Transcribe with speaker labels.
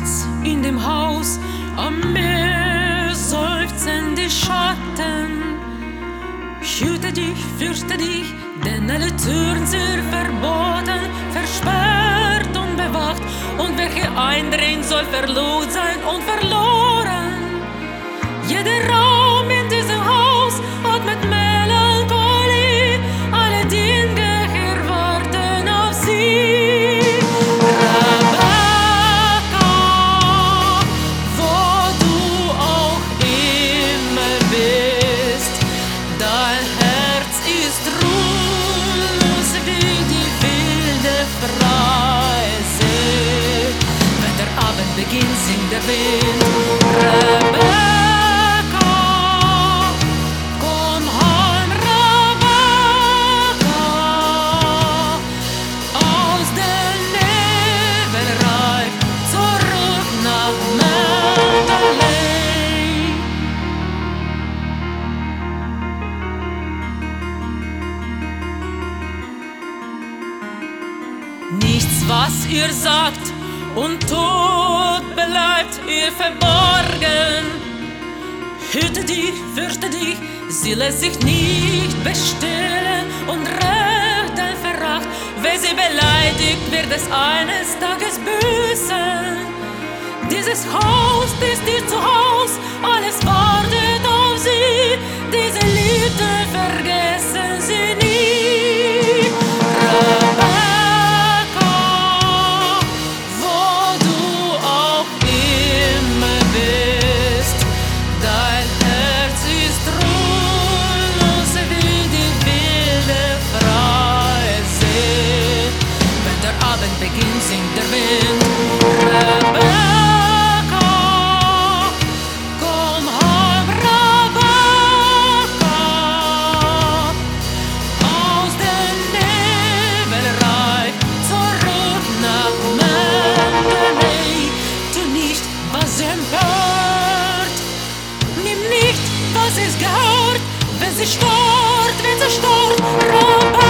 Speaker 1: Nachts in dem Haus am Meer seufzen die Schatten. Hüte dich, fürchte dich, denn alle Türen sind verboten, versperrt und bewacht. Und wer hier eindringen soll, verloren sein und verloren. Jeder Raum in diesem Haus atmet Melancholie, alle Dinge hier warten auf sie. Rebecca, wo du auch immer bist, dein Herz ist ruhlos wie die wilde Freise. Wenn der Abend beginnt, singt der Wind. Rebecca, nichts, was ihr sagt und tut, bleibt ihr verborgen. Hüte dich, fürchte dich, sie lässt sich nicht bestehlen und rächt dein Verrat. Wer sie beleidigt, wird es eines Tages büßen. Dieses Haus ist ihr Zuhause, alles wartet auf sie. Diese Liebe vergessen sie nie. Rebecca, wo du auch immer bist, dein Herz ist ruhelos wie die wilde Freise. Wenn der Abend beginnt, singt der Wind. Rebecca, nimm nicht, was es gehört, wenn sie stört,